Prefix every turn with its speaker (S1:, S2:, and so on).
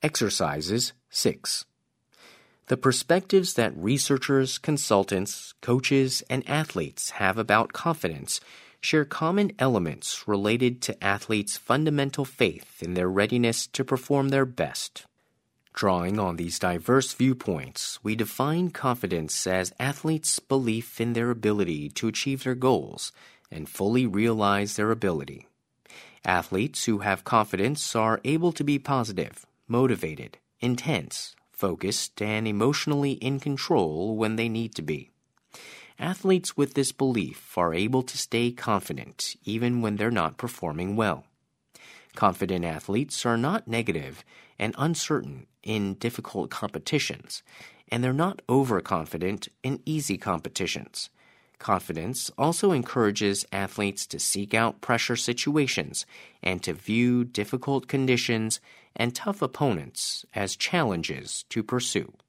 S1: Exercises 6. The perspectives that researchers, consultants, coaches, and athletes have about confidence share common elements related to athletes' fundamental faith in their readiness to perform their best. Drawing on these diverse viewpoints, we define confidence as athletes' belief in their ability to achieve their goals and fully realize their ability. Athletes who have confidence are able to be positive, motivated, intense, focused, and emotionally in control when they need to be. Athletes with this belief are able to stay confident even when they're not performing well. Confident athletes are not negative and uncertain in difficult competitions, and they're not overconfident in easy competitions. Confidence also encourages athletes to seek out pressure situations and to view difficult conditions and tough opponents as challenges to pursue.